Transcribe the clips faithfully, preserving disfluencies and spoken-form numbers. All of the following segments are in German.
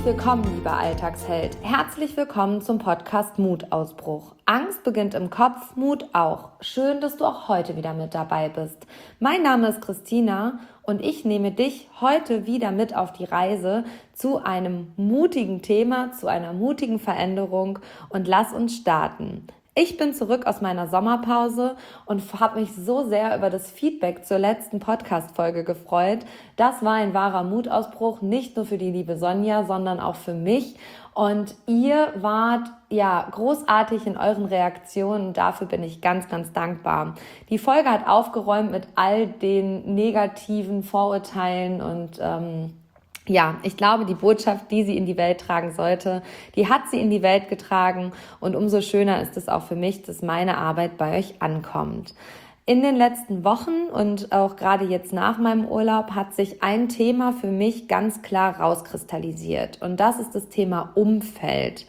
willkommen, lieber Alltagsheld. Herzlich willkommen zum Podcast Mutausbruch. Angst beginnt im Kopf, Mut auch. Schön, dass du auch heute wieder mit dabei bist. Mein Name ist Christina und ich nehme dich heute wieder mit auf die Reise zu einem mutigen Thema, zu einer mutigen Veränderung und lass uns starten. Ich bin zurück aus meiner Sommerpause und habe mich so sehr über das Feedback zur letzten Podcast-Folge gefreut. Das war ein wahrer Mutausbruch, nicht nur für die liebe Sonja, sondern auch für mich. Und ihr wart ja großartig in euren Reaktionen. Dafür bin ich ganz, ganz dankbar. Die Folge hat aufgeräumt mit all den negativen Vorurteilen und ähm, Ja, ich glaube, die Botschaft, die sie in die Welt tragen sollte, die hat sie in die Welt getragen und umso schöner ist es auch für mich, dass meine Arbeit bei euch ankommt. In den letzten Wochen und auch gerade jetzt nach meinem Urlaub hat sich ein Thema für mich ganz klar rauskristallisiert und das ist das Thema Umfeld.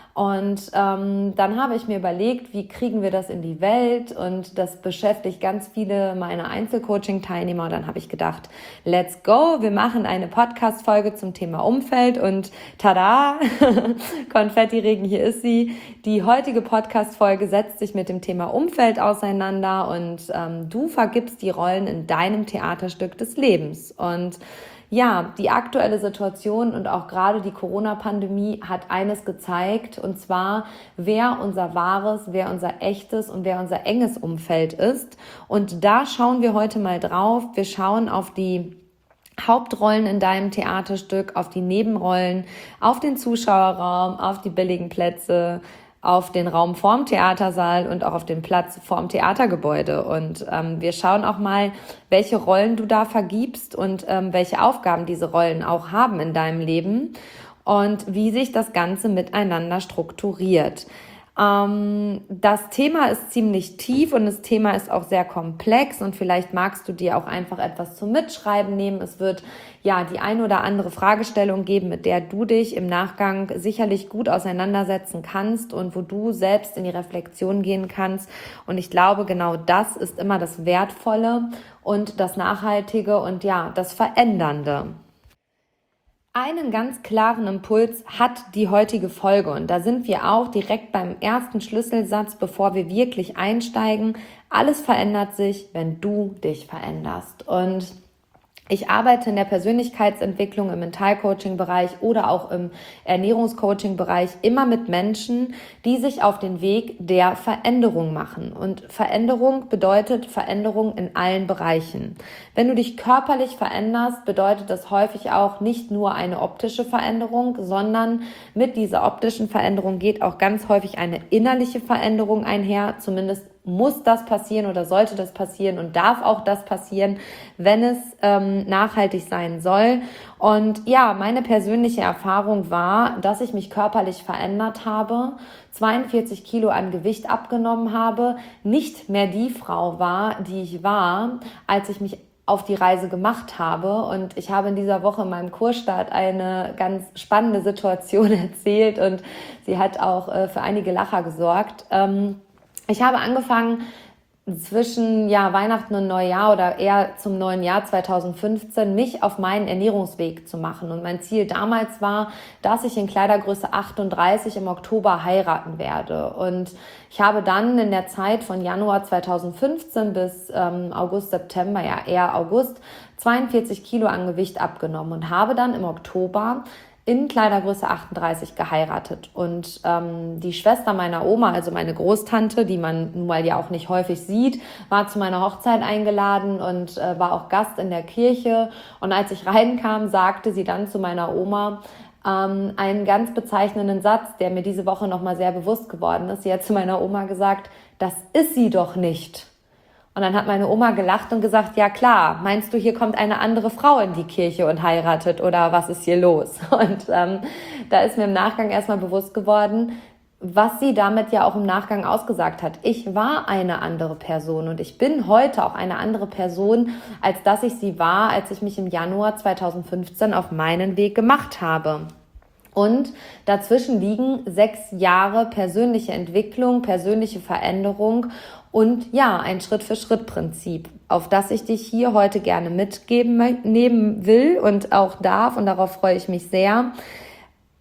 Und ähm, dann habe ich mir überlegt, wie kriegen wir das in die Welt und das beschäftigt ganz viele meiner Einzelcoaching-Teilnehmer und dann habe ich gedacht, let's go, wir machen eine Podcast-Folge zum Thema Umfeld und tada, Konfettiregen, hier ist sie. Die heutige Podcast-Folge setzt sich mit dem Thema Umfeld auseinander und ähm, du vergibst die Rollen in deinem Theaterstück des Lebens und ja, die aktuelle Situation und auch gerade die Corona-Pandemie hat eines gezeigt, und zwar, wer unser wahres, wer unser echtes und wer unser enges Umfeld ist. Und da schauen wir heute mal drauf. Wir schauen auf die Hauptrollen in deinem Theaterstück, auf die Nebenrollen, auf den Zuschauerraum, auf die billigen Plätze, auf den Raum vorm Theatersaal und auch auf den Platz vorm Theatergebäude. Und ähm, wir schauen auch mal, welche Rollen du da vergibst und ähm, welche Aufgaben diese Rollen auch haben in deinem Leben und wie sich das Ganze miteinander strukturiert. Ähm, das Thema ist ziemlich tief und das Thema ist auch sehr komplex und vielleicht magst du dir auch einfach etwas zum Mitschreiben nehmen. Es wird ja die ein oder andere Fragestellung geben, mit der du dich im Nachgang sicherlich gut auseinandersetzen kannst und wo du selbst in die Reflexion gehen kannst. Und ich glaube, genau das ist immer das Wertvolle und das Nachhaltige und ja, das Verändernde. Einen ganz klaren Impuls hat die heutige Folge und da sind wir auch direkt beim ersten Schlüsselsatz, bevor wir wirklich einsteigen. Alles verändert sich, wenn du dich veränderst. Und ich arbeite in der Persönlichkeitsentwicklung im Mentalcoaching-Bereich oder auch im Ernährungscoaching-Bereich immer mit Menschen, die sich auf den Weg der Veränderung machen. Und Veränderung bedeutet Veränderung in allen Bereichen. Wenn du dich körperlich veränderst, bedeutet das häufig auch nicht nur eine optische Veränderung, sondern mit dieser optischen Veränderung geht auch ganz häufig eine innerliche Veränderung einher, zumindest muss das passieren oder sollte das passieren und darf auch das passieren, wenn es ähm, nachhaltig sein soll. Und ja, meine persönliche Erfahrung war, dass ich mich körperlich verändert habe, zweiundvierzig Kilo an Gewicht abgenommen habe, nicht mehr die Frau war, die ich war, als ich mich auf die Reise gemacht habe. Und ich habe in dieser Woche in meinem Kursstart eine ganz spannende Situation erzählt und sie hat auch äh, für einige Lacher gesorgt. Ähm, Ich habe angefangen, zwischen ja, Weihnachten und Neujahr oder eher zum neuen Jahr zweitausendfünfzehn mich auf meinen Ernährungsweg zu machen. Und mein Ziel damals war, dass ich in Kleidergröße achtunddreißig im Oktober heiraten werde. Und ich habe dann in der Zeit von Januar zweitausendfünfzehn bis ähm, August, September, ja eher August, zweiundvierzig Kilo an Gewicht abgenommen und habe dann im Oktober in Kleidergröße achtunddreißig geheiratet. Und ähm, die Schwester meiner Oma, also meine Großtante, die man nun mal ja auch nicht häufig sieht, war zu meiner Hochzeit eingeladen und äh, war auch Gast in der Kirche. Und als ich reinkam, sagte sie dann zu meiner Oma ähm, einen ganz bezeichnenden Satz, der mir diese Woche nochmal sehr bewusst geworden ist. Sie hat zu meiner Oma gesagt, das ist sie doch nicht. Und dann hat meine Oma gelacht und gesagt, ja klar, meinst du, hier kommt eine andere Frau in die Kirche und heiratet oder was ist hier los? Und ähm, da ist mir im Nachgang erstmal bewusst geworden, was sie damit ja auch im Nachgang ausgesagt hat. Ich war eine andere Person und ich bin heute auch eine andere Person, als dass ich sie war, als ich mich im Januar zweitausendfünfzehn auf meinen Weg gemacht habe. Und dazwischen liegen sechs Jahre persönliche Entwicklung, persönliche Veränderung und ja, ein Schritt-für-Schritt-Prinzip, auf das ich dich hier heute gerne mitgeben nehmen will und auch darf. Und darauf freue ich mich sehr.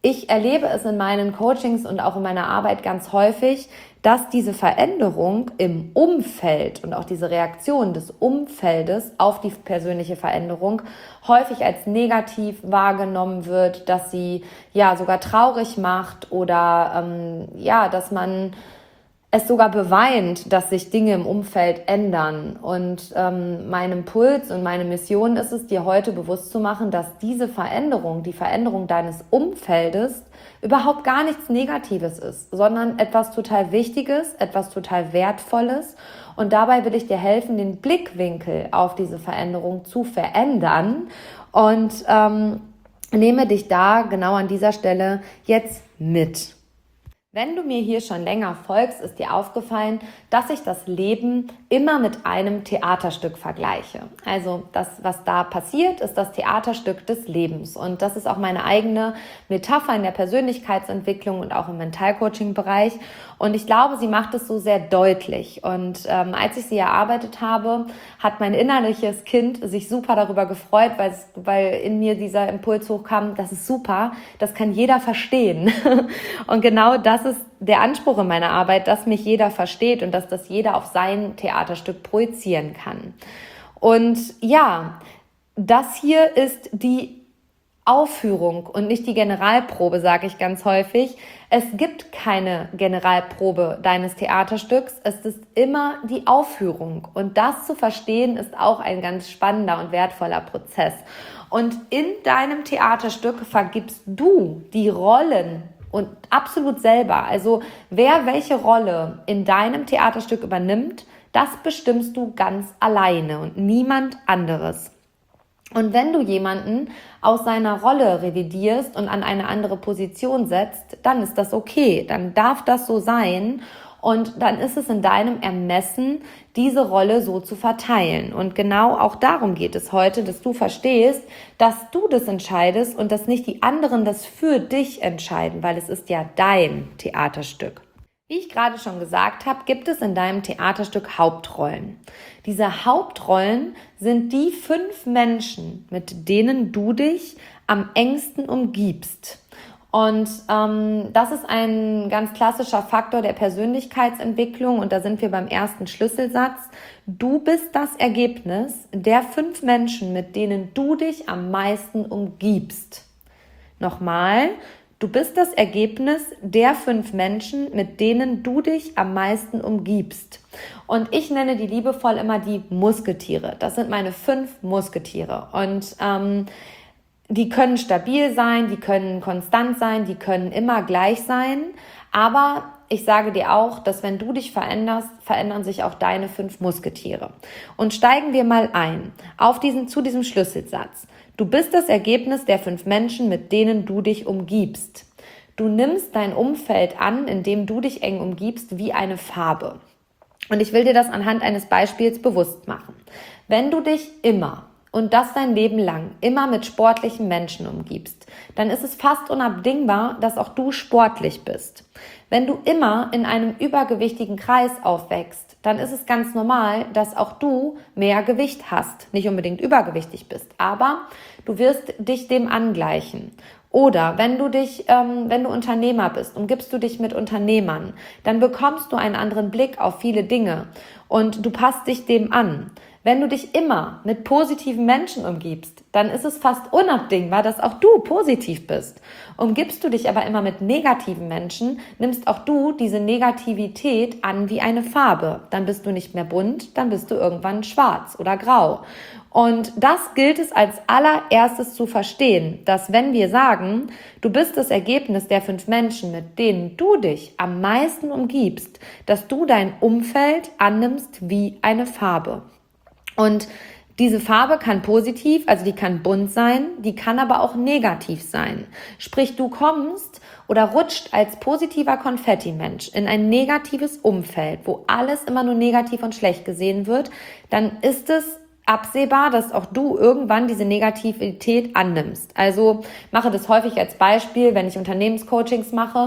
ich erlebe es in meinen Coachings und auch in meiner Arbeit ganz häufig, dass diese Veränderung im Umfeld und auch diese Reaktion des Umfeldes auf die persönliche Veränderung häufig als negativ wahrgenommen wird, dass sie ja sogar traurig macht oder ähm, ja, dass man es sogar beweint, dass sich Dinge im Umfeld ändern. Und ähm, mein Impuls und meine Mission ist es, dir heute bewusst zu machen, dass diese Veränderung, die Veränderung deines Umfeldes überhaupt gar nichts Negatives ist, sondern etwas total Wichtiges, etwas total Wertvolles. Und dabei will ich dir helfen, den Blickwinkel auf diese Veränderung zu verändern und ähm, nehme dich da genau an dieser Stelle jetzt mit. Wenn du mir hier schon länger folgst, ist dir aufgefallen, dass ich das Leben immer mit einem Theaterstück vergleiche. Also das, was da passiert, ist das Theaterstück des Lebens. Und das ist auch meine eigene Metapher in der Persönlichkeitsentwicklung und auch im Mentalcoaching-Bereich. Und ich glaube, sie macht es so sehr deutlich. Und ähm, als ich sie erarbeitet habe, hat mein innerliches Kind sich super darüber gefreut, weil, es, weil in mir dieser Impuls hochkam, das ist super, das kann jeder verstehen. Und genau das ist der Anspruch in meiner Arbeit, dass mich jeder versteht und dass das jeder auf sein Theaterstück projizieren kann. Und ja, das hier ist die Aufführung und nicht die Generalprobe, sage ich ganz häufig. Es gibt keine Generalprobe deines Theaterstücks, es ist immer die Aufführung. Und das zu verstehen, ist auch ein ganz spannender und wertvoller Prozess. Und in deinem Theaterstück vergibst du die Rollen und absolut selber. Also wer welche Rolle in deinem Theaterstück übernimmt, das bestimmst du ganz alleine und niemand anderes. Und wenn du jemanden aus seiner Rolle revidierst und an eine andere Position setzt, dann ist das okay, dann darf das so sein und dann ist es in deinem Ermessen, diese Rolle so zu verteilen. Und genau auch darum geht es heute, dass du verstehst, dass du das entscheidest und dass nicht die anderen das für dich entscheiden, weil es ist ja dein Theaterstück. Wie ich gerade schon gesagt habe, gibt es in deinem Theaterstück Hauptrollen. Diese Hauptrollen sind die fünf Menschen, mit denen du dich am engsten umgibst. Und ähm, das ist ein ganz klassischer Faktor der Persönlichkeitsentwicklung und da sind wir beim ersten Schlüsselsatz. Du bist das Ergebnis der fünf Menschen, mit denen du dich am meisten umgibst. Nochmal. Du bist das Ergebnis der fünf Menschen, mit denen du dich am meisten umgibst. Und ich nenne die liebevoll immer die Musketiere. Das sind meine fünf Musketiere. Und ähm, die können stabil sein, die können konstant sein, die können immer gleich sein. Aber ich sage dir auch, dass wenn du dich veränderst, verändern sich auch deine fünf Musketiere. Und steigen wir mal ein auf diesen, zu diesem Schlüsselsatz. Du bist das Ergebnis der fünf Menschen, mit denen du dich umgibst. Du nimmst dein Umfeld an, in dem du dich eng umgibst, wie eine Farbe. Und ich will dir das anhand eines Beispiels bewusst machen. Wenn du dich immer und das dein Leben lang immer mit sportlichen Menschen umgibst, dann ist es fast unabdingbar, dass auch du sportlich bist. Wenn du immer in einem übergewichtigen Kreis aufwächst, dann ist es ganz normal, dass auch du mehr Gewicht hast. Nicht unbedingt übergewichtig bist, aber du wirst dich dem angleichen. Oder wenn du dich, ähm, wenn du Unternehmer bist, umgibst du dich mit Unternehmern, dann bekommst du einen anderen Blick auf viele Dinge und du passt dich dem an. Wenn du dich immer mit positiven Menschen umgibst, dann ist es fast unabdingbar, dass auch du positiv bist. Umgibst du dich aber immer mit negativen Menschen, nimmst auch du diese Negativität an wie eine Farbe. Dann bist du nicht mehr bunt, dann bist du irgendwann schwarz oder grau. Und das gilt es als allererstes zu verstehen, dass wenn wir sagen, du bist das Ergebnis der fünf Menschen, mit denen du dich am meisten umgibst, dass du dein Umfeld annimmst wie eine Farbe. Und diese Farbe kann positiv, also die kann bunt sein, die kann aber auch negativ sein. Sprich, du kommst oder rutscht als positiver Konfetti-Mensch in ein negatives Umfeld, wo alles immer nur negativ und schlecht gesehen wird, dann ist es absehbar, dass auch du irgendwann diese Negativität annimmst. Also mache das häufig als Beispiel, wenn ich Unternehmenscoachings mache.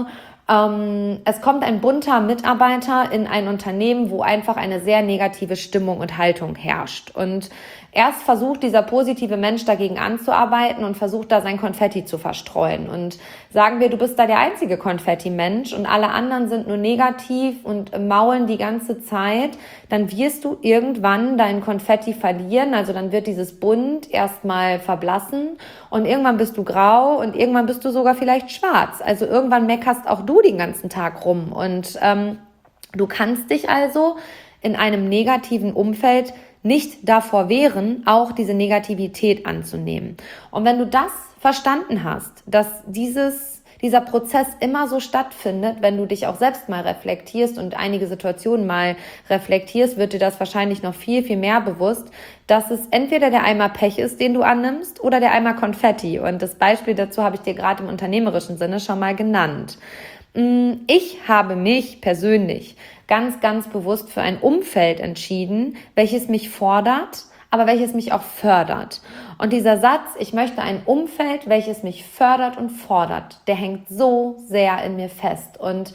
Ähm, es kommt ein bunter Mitarbeiter in ein Unternehmen, wo einfach eine sehr negative Stimmung und Haltung herrscht. Und erst versucht dieser positive Mensch dagegen anzuarbeiten und versucht da sein Konfetti zu verstreuen. Und sagen wir, du bist da der einzige Konfetti-Mensch und alle anderen sind nur negativ und maulen die ganze Zeit, dann wirst du irgendwann dein Konfetti verlieren. Also dann wird dieses Bunt erstmal verblassen und irgendwann bist du grau und irgendwann bist du sogar vielleicht schwarz. Also irgendwann meckerst auch du den ganzen Tag rum. Und ähm, du kannst dich also in einem negativen Umfeld nicht davor wehren, auch diese Negativität anzunehmen. Und wenn du das verstanden hast, dass dieses, dieser Prozess immer so stattfindet, wenn du dich auch selbst mal reflektierst und einige Situationen mal reflektierst, wird dir das wahrscheinlich noch viel, viel mehr bewusst, dass es entweder der Eimer Pech ist, den du annimmst, oder der Eimer Konfetti. Und das Beispiel dazu habe ich dir gerade im unternehmerischen Sinne schon mal genannt. Ich habe mich persönlich ganz, ganz bewusst für ein Umfeld entschieden, welches mich fordert, aber welches mich auch fördert. Und dieser Satz, ich möchte ein Umfeld, welches mich fördert und fordert, der hängt so sehr in mir fest. Und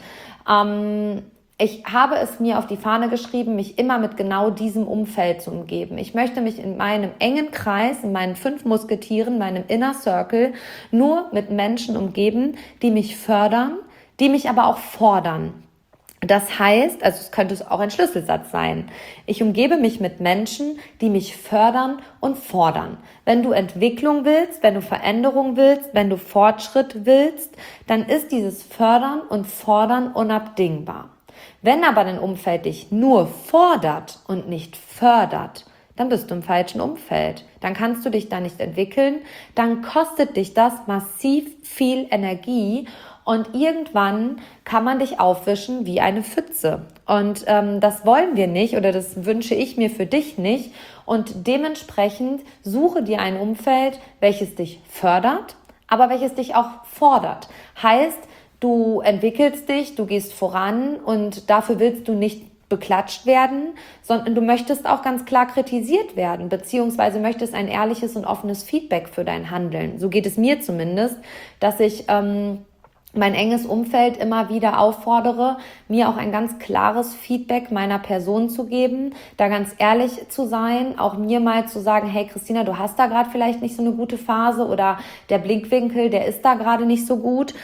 ähm, ich habe es mir auf die Fahne geschrieben, mich immer mit genau diesem Umfeld zu umgeben. Ich möchte mich in meinem engen Kreis, in meinen fünf Musketieren, meinem Inner Circle, nur mit Menschen umgeben, die mich fördern, die mich aber auch fordern. Das heißt, also es könnte auch ein Schlüsselsatz sein, ich umgebe mich mit Menschen, die mich fördern und fordern. Wenn du Entwicklung willst, wenn du Veränderung willst, wenn du Fortschritt willst, dann ist dieses Fördern und Fordern unabdingbar. Wenn aber dein Umfeld dich nur fordert und nicht fördert, dann bist du im falschen Umfeld. Dann kannst du dich da nicht entwickeln, dann kostet dich das massiv viel Energie. Und irgendwann kann man dich aufwischen wie eine Pfütze. Und ähm, das wollen wir nicht oder das wünsche ich mir für dich nicht. Und dementsprechend suche dir ein Umfeld, welches dich fördert, aber welches dich auch fordert. Heißt, du entwickelst dich, du gehst voran und dafür willst du nicht beklatscht werden, sondern du möchtest auch ganz klar kritisiert werden, beziehungsweise möchtest ein ehrliches und offenes Feedback für dein Handeln. So geht es mir zumindest, dass ich ähm, mein enges Umfeld immer wieder auffordere, mir auch ein ganz klares Feedback meiner Person zu geben, da ganz ehrlich zu sein, auch mir mal zu sagen, hey Christina, du hast da gerade vielleicht nicht so eine gute Phase oder der Blickwinkel, der ist da gerade nicht so gut,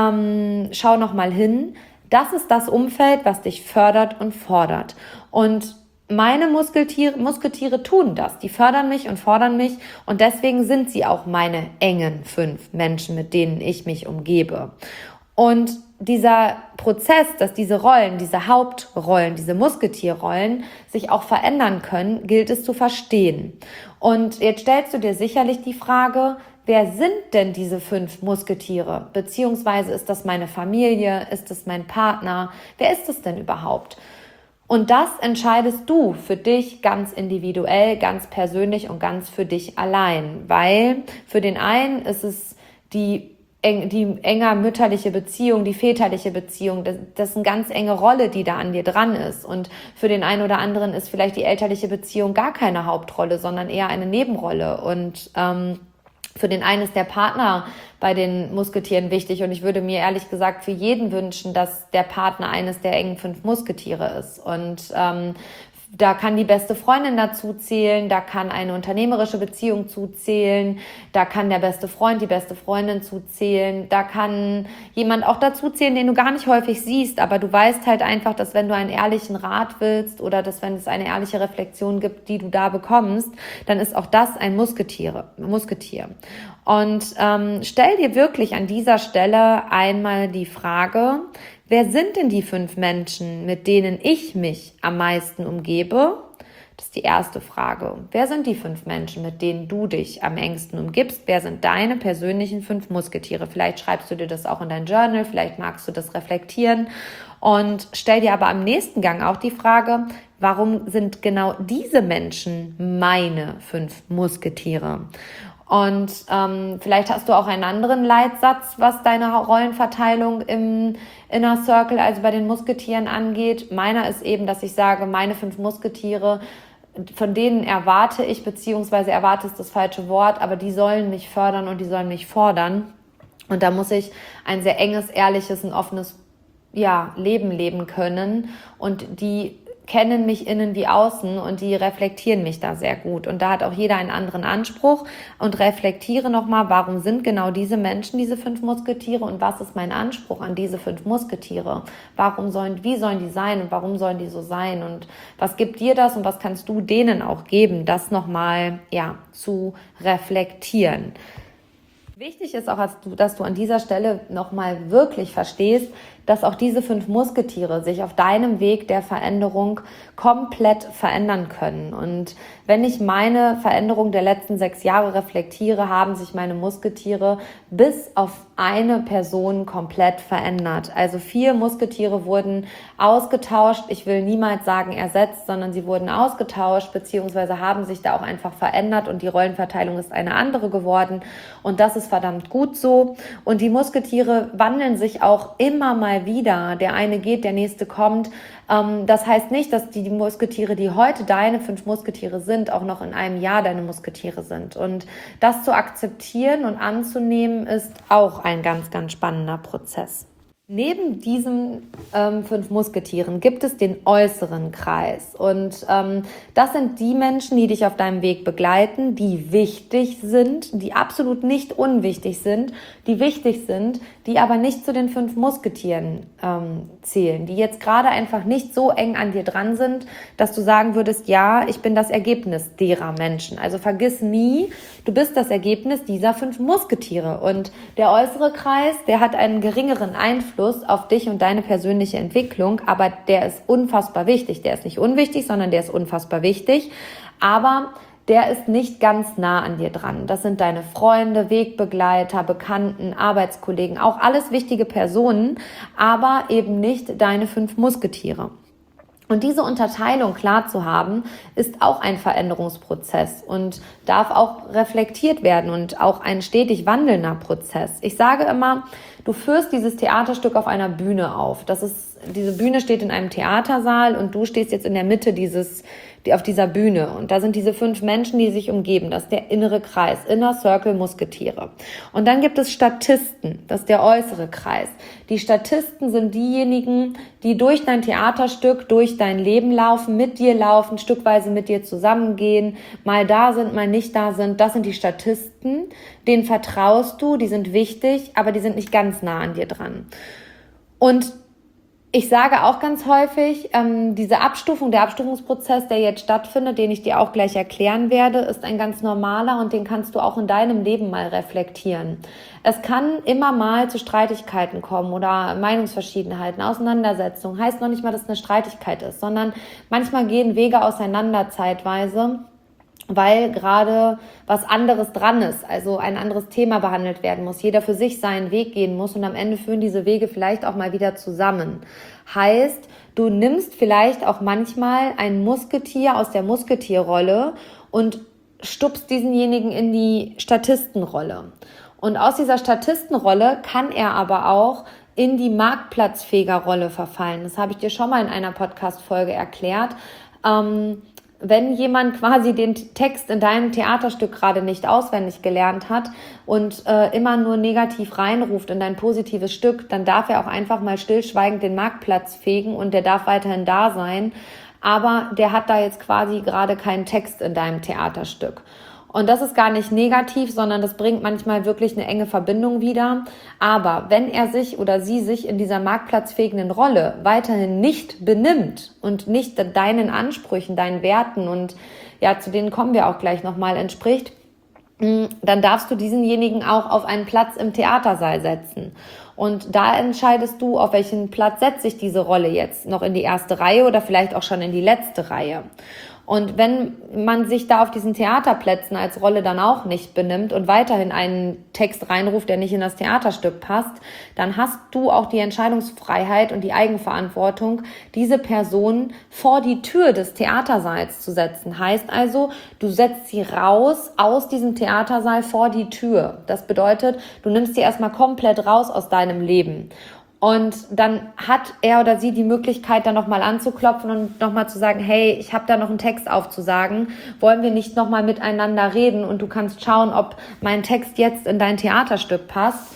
ähm, schau noch mal hin. Das ist das Umfeld, was dich fördert und fordert. Und meine Muskeltiere, Musketiere tun das. Die fördern mich und fordern mich und deswegen sind sie auch meine engen fünf Menschen, mit denen ich mich umgebe. Und dieser Prozess, dass diese Rollen, diese Hauptrollen, diese Musketierrollen sich auch verändern können, gilt es zu verstehen. Und jetzt stellst du dir sicherlich die Frage, wer sind denn diese fünf Musketiere? Beziehungsweise ist das meine Familie? Ist das mein Partner? Wer ist es denn überhaupt? Und das entscheidest du für dich ganz individuell, ganz persönlich und ganz für dich allein. Weil für den einen ist es die, die enger mütterliche Beziehung, die väterliche Beziehung. Das, das ist eine ganz enge Rolle, die da an dir dran ist. Und für den einen oder anderen ist vielleicht die elterliche Beziehung gar keine Hauptrolle, sondern eher eine Nebenrolle. Und ähm, für den einen ist der Partner bei den Musketieren wichtig und ich würde mir ehrlich gesagt für jeden wünschen, dass der Partner eines der engen fünf Musketiere ist. Und ähm, da kann die beste Freundin dazu zählen, da kann eine unternehmerische Beziehung zuzählen, da kann der beste Freund, die beste Freundin zuzählen, da kann jemand auch dazu zählen, den du gar nicht häufig siehst, aber du weißt halt einfach, dass wenn du einen ehrlichen Rat willst oder dass wenn es eine ehrliche Reflexion gibt, die du da bekommst, dann ist auch das ein Musketier. Musketier. Und ähm, stell dir wirklich an dieser Stelle einmal die Frage, wer sind denn die fünf Menschen, mit denen ich mich am meisten umgebe? Das ist die erste Frage. Wer sind die fünf Menschen, mit denen du dich am engsten umgibst? Wer sind deine persönlichen fünf Musketiere? Vielleicht schreibst du dir das auch in dein Journal, vielleicht magst du das reflektieren. Und stell dir aber am nächsten Gang auch die Frage, warum sind genau diese Menschen meine fünf Musketiere? Und ähm, vielleicht hast du auch einen anderen Leitsatz, was deine Rollenverteilung im Inner Circle, also bei den Musketieren angeht. Meiner ist eben, dass ich sage, meine fünf Musketiere, von denen erwarte ich, beziehungsweise erwarte ist das falsche Wort, aber die sollen mich fördern und die sollen mich fordern. Und da muss ich ein sehr enges, ehrliches und offenes ja, Leben leben können und die kennen mich innen wie außen und die reflektieren mich da sehr gut. Und da hat auch jeder einen anderen Anspruch und reflektiere nochmal, warum sind genau diese Menschen diese fünf Musketiere und was ist mein Anspruch an diese fünf Musketiere? Warum sollen, wie sollen die sein und warum sollen die so sein? Und was gibt dir das und was kannst du denen auch geben, das nochmal, ja, zu reflektieren? Wichtig ist auch, dass du, dass du an dieser Stelle nochmal wirklich verstehst, dass auch diese fünf Musketiere sich auf deinem Weg der Veränderung komplett verändern können. Und wenn ich meine Veränderung der letzten sechs Jahre reflektiere, haben sich meine Musketiere bis auf eine Person komplett verändert. Also vier Musketiere wurden ausgetauscht. Ich will niemals sagen ersetzt, sondern sie wurden ausgetauscht, beziehungsweise haben sich da auch einfach verändert und die Rollenverteilung ist eine andere geworden. Und das ist verdammt gut so. Und die Musketiere wandeln sich auch immer mal wieder. Der eine geht, der nächste kommt. Das heißt nicht, dass die Musketiere, die heute deine fünf Musketiere sind, auch noch in einem Jahr deine Musketiere sind. Und das zu akzeptieren und anzunehmen, ist auch ein ganz, ganz spannender Prozess. Neben diesen ähm, fünf Musketieren gibt es den äußeren Kreis und ähm, das sind die Menschen, die dich auf deinem Weg begleiten, die wichtig sind, die absolut nicht unwichtig sind, die wichtig sind, die aber nicht zu den fünf Musketieren ähm, zählen, die jetzt gerade einfach nicht so eng an dir dran sind, dass du sagen würdest, ja, ich bin das Ergebnis derer Menschen. Also vergiss nie, du bist das Ergebnis dieser fünf Musketiere und der äußere Kreis, der hat einen geringeren Einfluss auf dich und deine persönliche Entwicklung, aber der ist unfassbar wichtig. Der ist nicht unwichtig, sondern der ist unfassbar wichtig, aber der ist nicht ganz nah an dir dran. Das sind deine Freunde, Wegbegleiter, Bekannten, Arbeitskollegen, auch alles wichtige Personen, aber eben nicht deine fünf Musketiere. Und diese Unterteilung klar zu haben, ist auch ein Veränderungsprozess und darf auch reflektiert werden und auch ein stetig wandelnder Prozess. Ich sage immer, du führst dieses Theaterstück auf einer Bühne auf. Das ist, diese Bühne steht in einem Theatersaal und du stehst jetzt in der Mitte dieses, die, auf dieser Bühne. Und da sind diese fünf Menschen, die sich umgeben. Das ist der innere Kreis, Inner Circle Musketiere. Und dann gibt es Statisten, das ist der äußere Kreis. Die Statisten sind diejenigen, die durch dein Theaterstück, durch dein Leben laufen, mit dir laufen, stückweise mit dir zusammengehen, mal da sind, mal nicht da sind. Das sind die Statisten, denen vertraust du, die sind wichtig, aber die sind nicht ganz nah an dir dran. Und ich sage auch ganz häufig, ähm, diese Abstufung, der Abstufungsprozess, der jetzt stattfindet, den ich dir auch gleich erklären werde, ist ein ganz normaler und den kannst du auch in deinem Leben mal reflektieren. Es kann immer mal zu Streitigkeiten kommen oder Meinungsverschiedenheiten, Auseinandersetzungen. Heißt noch nicht mal, dass es eine Streitigkeit ist, sondern manchmal gehen Wege auseinander zeitweise, weil gerade was anderes dran ist, also ein anderes Thema behandelt werden muss, jeder für sich seinen Weg gehen muss und am Ende führen diese Wege vielleicht auch mal wieder zusammen. Heißt, du nimmst vielleicht auch manchmal ein Musketier aus der Musketierrolle und stupst diesenjenigen in die Statistenrolle. Und aus dieser Statistenrolle kann er aber auch in die Marktplatzfegerrolle verfallen. Das habe ich dir schon mal in einer Podcast-Folge erklärt. Ähm, Wenn jemand quasi den Text in deinem Theaterstück gerade nicht auswendig gelernt hat und äh, immer nur negativ reinruft in dein positives Stück, dann darf er auch einfach mal stillschweigend den Marktplatz fegen und der darf weiterhin da sein. Aber der hat da jetzt quasi gerade keinen Text in deinem Theaterstück. Und das ist gar nicht negativ, sondern das bringt manchmal wirklich eine enge Verbindung wieder. Aber wenn er sich oder sie sich in dieser marktplatzfähigen Rolle weiterhin nicht benimmt und nicht deinen Ansprüchen, deinen Werten und ja, zu denen kommen wir auch gleich nochmal, entspricht, dann darfst du diesenjenigen auch auf einen Platz im Theatersaal setzen. Und da entscheidest du, auf welchen Platz setze ich diese Rolle jetzt, noch in die erste Reihe oder vielleicht auch schon in die letzte Reihe. Und wenn man sich da auf diesen Theaterplätzen als Rolle dann auch nicht benimmt und weiterhin einen Text reinruft, der nicht in das Theaterstück passt, dann hast du auch die Entscheidungsfreiheit und die Eigenverantwortung, diese Person vor die Tür des Theatersaals zu setzen. Heißt also, du setzt sie raus aus diesem Theatersaal vor die Tür. Das bedeutet, du nimmst sie erstmal komplett raus aus deinem Leben. Und dann hat er oder sie die Möglichkeit, da nochmal anzuklopfen und nochmal zu sagen, hey, ich habe da noch einen Text aufzusagen, wollen wir nicht nochmal miteinander reden und du kannst schauen, ob mein Text jetzt in dein Theaterstück passt.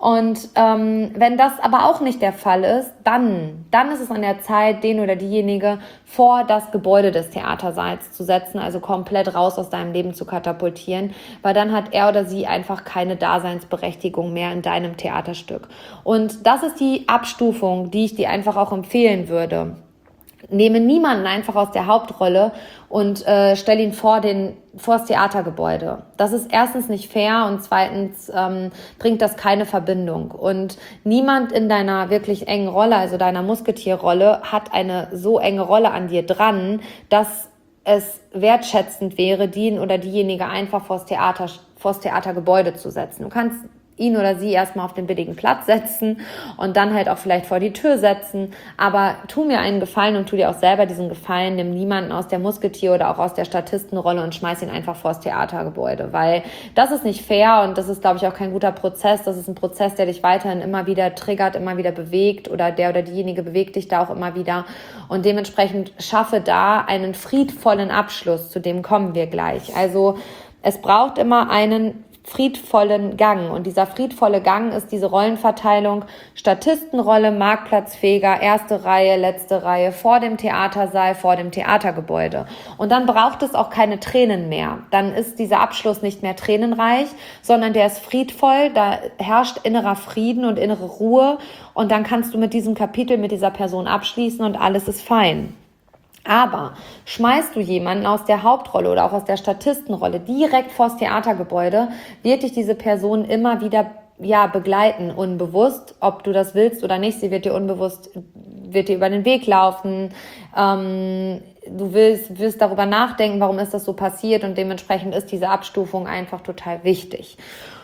Und ähm, wenn das aber auch nicht der Fall ist, dann, dann ist es an der Zeit, den oder diejenige vor das Gebäude des Theatersaals zu setzen, also komplett raus aus deinem Leben zu katapultieren, weil dann hat er oder sie einfach keine Daseinsberechtigung mehr in deinem Theaterstück. Und das ist die Abstufung, die ich dir einfach auch empfehlen würde. Nehme niemanden einfach aus der Hauptrolle und äh, stell ihn vor den vor das Theatergebäude. Das ist erstens nicht fair und zweitens ähm, bringt das keine Verbindung. Und niemand in deiner wirklich engen Rolle, also deiner Musketierrolle, hat eine so enge Rolle an dir dran, dass es wertschätzend wäre, den oder diejenige einfach vors Theater, vors Theatergebäude zu setzen. Du kannst ihn oder sie erstmal auf den billigen Platz setzen und dann halt auch vielleicht vor die Tür setzen. Aber tu mir einen Gefallen und tu dir auch selber diesen Gefallen, nimm niemanden aus der Musketier- oder auch aus der Statistenrolle und schmeiß ihn einfach vors Theatergebäude, weil das ist nicht fair und das ist, glaube ich, auch kein guter Prozess. Das ist ein Prozess, der dich weiterhin immer wieder triggert, immer wieder bewegt oder der oder diejenige bewegt dich da auch immer wieder und dementsprechend schaffe da einen friedvollen Abschluss, zu dem kommen wir gleich. Also es braucht immer einen friedvollen Gang. Und dieser friedvolle Gang ist diese Rollenverteilung: Statistenrolle, Marktplatzfeger, erste Reihe, letzte Reihe, vor dem Theatersaal, vor dem Theatergebäude. Und dann braucht es auch keine Tränen mehr. Dann ist dieser Abschluss nicht mehr tränenreich, sondern der ist friedvoll, da herrscht innerer Frieden und innere Ruhe und dann kannst du mit diesem Kapitel, mit dieser Person abschließen und alles ist fein. Aber schmeißt du jemanden aus der Hauptrolle oder auch aus der Statistenrolle direkt vors Theatergebäude, wird dich diese Person immer wieder ja begleiten, unbewusst, ob du das willst oder nicht. Sie wird dir unbewusst, wird dir über den Weg laufen. Ähm, du willst, wirst darüber nachdenken, warum ist das so passiert, und dementsprechend ist diese Abstufung einfach total wichtig.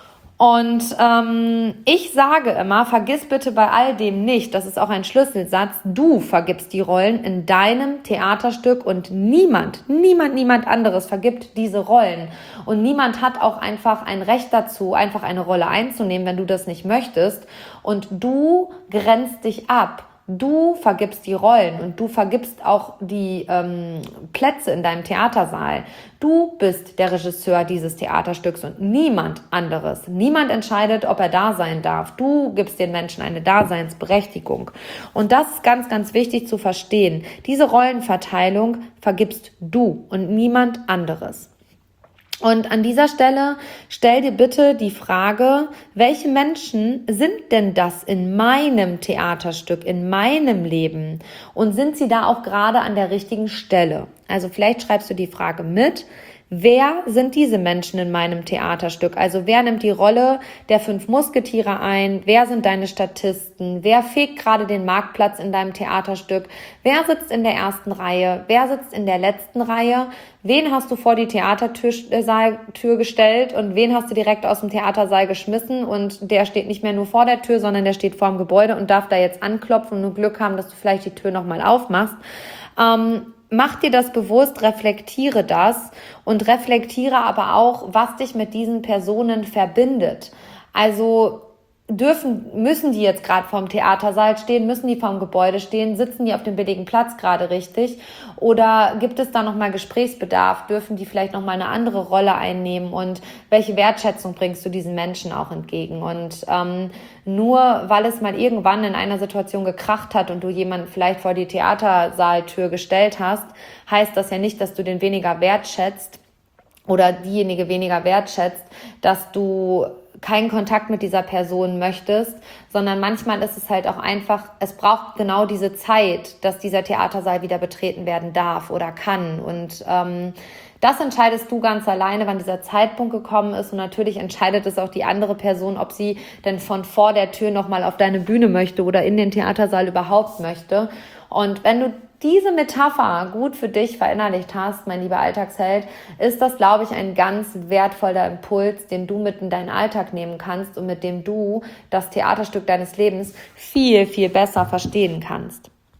Und ähm, ich sage immer, vergiss bitte bei all dem nicht, das ist auch ein Schlüsselsatz, du vergibst die Rollen in deinem Theaterstück und niemand, niemand, niemand anderes vergibt diese Rollen. Und niemand hat auch einfach ein Recht dazu, einfach eine Rolle einzunehmen, wenn du das nicht möchtest. Und du grenzt dich ab. Du vergibst die Rollen und du vergibst auch die ähm, Plätze in deinem Theatersaal. Du bist der Regisseur dieses Theaterstücks und niemand anderes. Niemand entscheidet, ob er da sein darf. Du gibst den Menschen eine Daseinsberechtigung. Und das ist ganz, ganz wichtig zu verstehen. Diese Rollenverteilung vergibst du und niemand anderes. Und an dieser Stelle stell dir bitte die Frage, welche Menschen sind denn das in meinem Theaterstück, in meinem Leben? Und sind sie da auch gerade an der richtigen Stelle? Also vielleicht schreibst du die Frage mit. Wer sind diese Menschen in meinem Theaterstück? Also wer nimmt die Rolle der fünf Musketiere ein? Wer sind deine Statisten? Wer fegt gerade den Marktplatz in deinem Theaterstück? Wer sitzt in der ersten Reihe? Wer sitzt in der letzten Reihe? Wen hast du vor die Theatertür gestellt und wen hast du direkt aus dem Theatersaal geschmissen und der steht nicht mehr nur vor der Tür, sondern der steht vor dem Gebäude und darf da jetzt anklopfen und nur Glück haben, dass du vielleicht die Tür nochmal aufmachst? Ähm, Mach dir das bewusst, reflektiere das und reflektiere aber auch, was dich mit diesen Personen verbindet. Also dürfen, müssen die jetzt gerade vorm Theatersaal stehen, müssen die vorm Gebäude stehen, sitzen die auf dem billigen Platz gerade richtig oder gibt es da nochmal Gesprächsbedarf, dürfen die vielleicht nochmal eine andere Rolle einnehmen und welche Wertschätzung bringst du diesen Menschen auch entgegen? Und ähm, nur weil es mal irgendwann in einer Situation gekracht hat und du jemanden vielleicht vor die Theatersaaltür gestellt hast, heißt das ja nicht, dass du den weniger wertschätzt oder diejenige weniger wertschätzt, dass du keinen Kontakt mit dieser Person möchtest, sondern manchmal ist es halt auch einfach, es braucht genau diese Zeit, dass dieser Theatersaal wieder betreten werden darf oder kann. Und ähm, das entscheidest du ganz alleine, wann dieser Zeitpunkt gekommen ist. Und natürlich entscheidet es auch die andere Person, ob sie denn von vor der Tür nochmal auf deine Bühne möchte oder in den Theatersaal überhaupt möchte. Und wenn du diese Metapher gut für dich verinnerlicht hast, mein lieber Alltagsheld, ist das, glaube ich, ein ganz wertvoller Impuls, den du mit in deinen Alltag nehmen kannst und mit dem du das Theaterstück deines Lebens viel, viel besser verstehen kannst.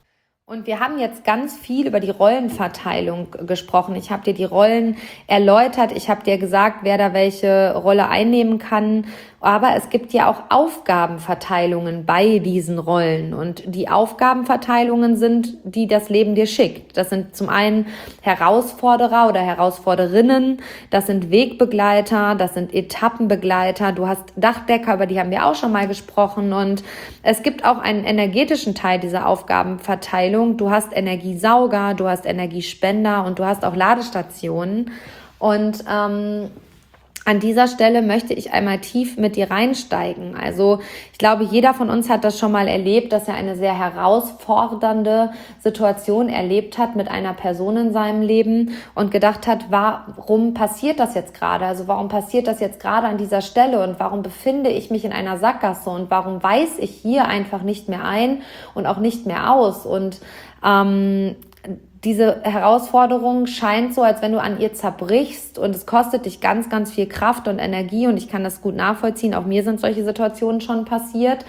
Und wir haben jetzt ganz viel über die Rollenverteilung gesprochen. Ich habe dir die Rollen erläutert. Ich habe dir gesagt, wer da welche Rolle einnehmen kann. Aber es gibt ja auch Aufgabenverteilungen bei diesen Rollen. Und die Aufgabenverteilungen sind, die das Leben dir schickt. Das sind zum einen Herausforderer oder Herausforderinnen. Das sind Wegbegleiter. Das sind Etappenbegleiter. Du hast Dachdecker, über die haben wir auch schon mal gesprochen. Und es gibt auch einen energetischen Teil dieser Aufgabenverteilung. Du hast Energiesauger, du hast Energiespender und du hast auch Ladestationen. Und ähm, an dieser Stelle möchte ich einmal tief mit dir reinsteigen. Also ich glaube, jeder von uns hat das schon mal erlebt, dass er eine sehr herausfordernde Situation erlebt hat mit einer Person in seinem Leben und gedacht hat, warum passiert das jetzt gerade? Also warum passiert das jetzt gerade an dieser Stelle und warum befinde ich mich in einer Sackgasse und warum weiß ich hier einfach nicht mehr ein und auch nicht mehr aus? Und ähm, diese Herausforderung scheint so, als wenn du an ihr zerbrichst und es kostet dich ganz, ganz viel Kraft und Energie und ich kann das gut nachvollziehen. Auch mir sind solche Situationen schon passiert.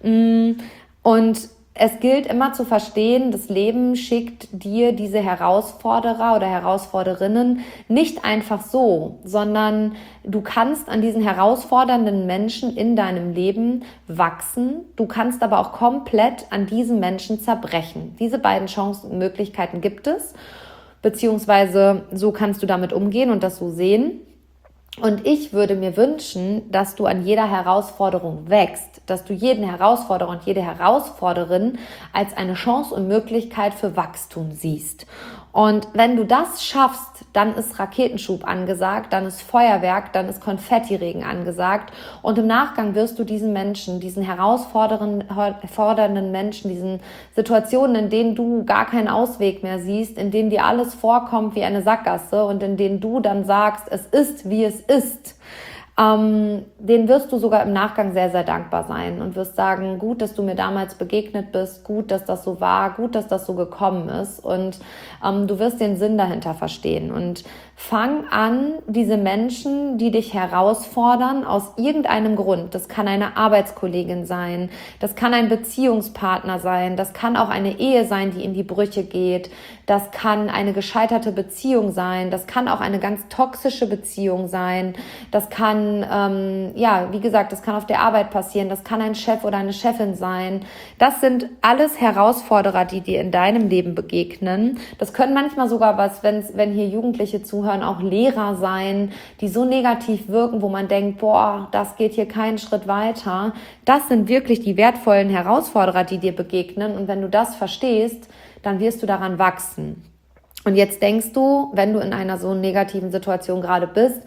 Und es gilt immer zu verstehen, das Leben schickt dir diese Herausforderer oder Herausforderinnen nicht einfach so, sondern du kannst an diesen herausfordernden Menschen in deinem Leben wachsen. Du kannst aber auch komplett an diesen Menschen zerbrechen. Diese beiden Chancen und Möglichkeiten gibt es, beziehungsweise so kannst du damit umgehen und das so sehen. Und ich würde mir wünschen, dass du an jeder Herausforderung wächst, dass du jeden Herausforderer und jede Herausforderin als eine Chance und Möglichkeit für Wachstum siehst. Und wenn du das schaffst, dann ist Raketenschub angesagt, dann ist Feuerwerk, dann ist Konfettiregen angesagt. Und im Nachgang wirst du diesen Menschen, diesen herausfordernden Menschen, diesen Situationen, in denen du gar keinen Ausweg mehr siehst, in denen dir alles vorkommt wie eine Sackgasse und in denen du dann sagst, es ist, wie es ist, Ähm, den wirst du sogar im Nachgang sehr, sehr dankbar sein und wirst sagen, gut, dass du mir damals begegnet bist, gut, dass das so war, gut, dass das so gekommen ist und ähm, du wirst den Sinn dahinter verstehen und fang an, diese Menschen, die dich herausfordern, aus irgendeinem Grund, das kann eine Arbeitskollegin sein, das kann ein Beziehungspartner sein, das kann auch eine Ehe sein, die in die Brüche geht, das kann eine gescheiterte Beziehung sein, das kann auch eine ganz toxische Beziehung sein, das kann, ähm, ja, wie gesagt, das kann auf der Arbeit passieren, das kann ein Chef oder eine Chefin sein. Das sind alles Herausforderer, die dir in deinem Leben begegnen. Das können manchmal sogar was, wenn's, wenn hier Jugendliche zuhören, auch Lehrer sein, die so negativ wirken, wo man denkt, boah, das geht hier keinen Schritt weiter. Das sind wirklich die wertvollen Herausforderer, die dir begegnen. Und wenn du das verstehst, dann wirst du daran wachsen. Und jetzt denkst du, wenn du in einer so negativen Situation gerade bist,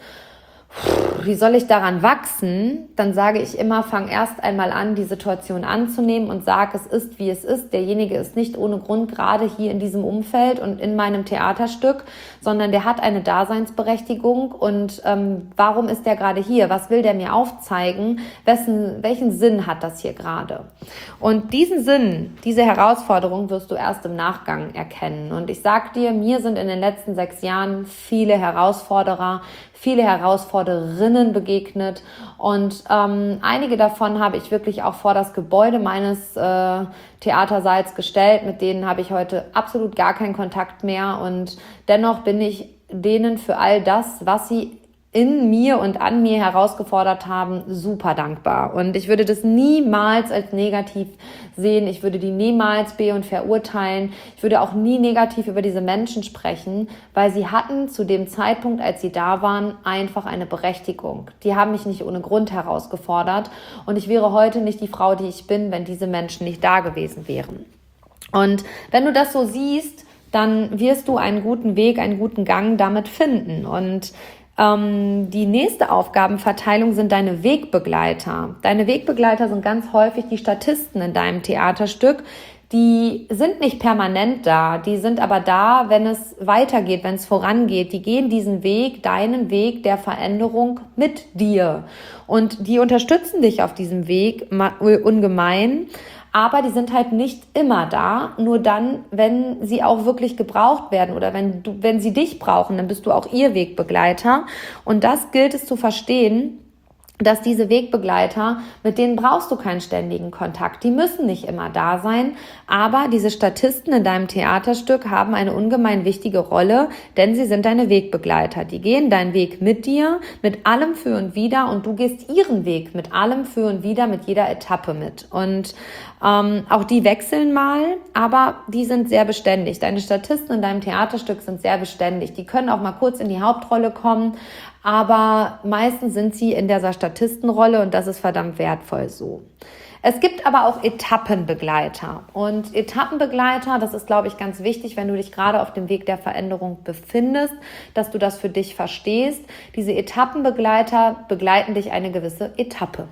wie soll ich daran wachsen? Dann sage ich immer, fang erst einmal an, die Situation anzunehmen und sag, es ist, wie es ist. Derjenige ist nicht ohne Grund gerade hier in diesem Umfeld und in meinem Theaterstück, sondern der hat eine Daseinsberechtigung. Und ähm, warum ist der gerade hier? Was will der mir aufzeigen? Wessen, welchen Sinn hat das hier gerade? Und diesen Sinn, diese Herausforderung wirst du erst im Nachgang erkennen. Und ich sag dir, mir sind in den letzten sechs Jahren viele Herausforderer, viele Herausforderinnen begegnet und ähm, einige davon habe ich wirklich auch vor das Gebäude meines äh, Theatersaals gestellt. Mit denen habe ich heute absolut gar keinen Kontakt mehr und dennoch bin ich denen für all das, was sie in mir und an mir herausgefordert haben, super dankbar. Und ich würde das niemals als negativ sehen. Ich würde die niemals be- und verurteilen. Ich würde auch nie negativ über diese Menschen sprechen, weil sie hatten zu dem Zeitpunkt, als sie da waren, einfach eine Berechtigung. Die haben mich nicht ohne Grund herausgefordert. Und ich wäre heute nicht die Frau, die ich bin, wenn diese Menschen nicht da gewesen wären. Und wenn du das so siehst, dann wirst du einen guten Weg, einen guten Gang damit finden. Und Ähm, die nächste Aufgabenverteilung sind deine Wegbegleiter. Deine Wegbegleiter sind ganz häufig die Statisten in deinem Theaterstück. Die sind nicht permanent da, die sind aber da, wenn es weitergeht, wenn es vorangeht. Die gehen diesen Weg, deinen Weg der Veränderung mit dir. Und die unterstützen dich auf diesem Weg ungemein. Aber die sind halt nicht immer da, nur dann, wenn sie auch wirklich gebraucht werden oder wenn du, wenn sie dich brauchen, dann bist du auch ihr Wegbegleiter. Und das gilt es zu verstehen, dass diese Wegbegleiter, mit denen brauchst du keinen ständigen Kontakt. Die müssen nicht immer da sein, aber diese Statisten in deinem Theaterstück haben eine ungemein wichtige Rolle, denn sie sind deine Wegbegleiter. Die gehen deinen Weg mit dir, mit allem für und wider, und du gehst ihren Weg mit allem für und wider, mit jeder Etappe mit. Und ähm, auch die wechseln mal, aber die sind sehr beständig. Deine Statisten in deinem Theaterstück sind sehr beständig. Die können auch mal kurz in die Hauptrolle kommen, aber meistens sind sie in dieser Statistenrolle, und das ist verdammt wertvoll so. Es gibt aber auch Etappenbegleiter, und Etappenbegleiter, das ist, glaube ich, ganz wichtig, wenn du dich gerade auf dem Weg der Veränderung befindest, dass du das für dich verstehst. Diese Etappenbegleiter begleiten dich eine gewisse Etappe.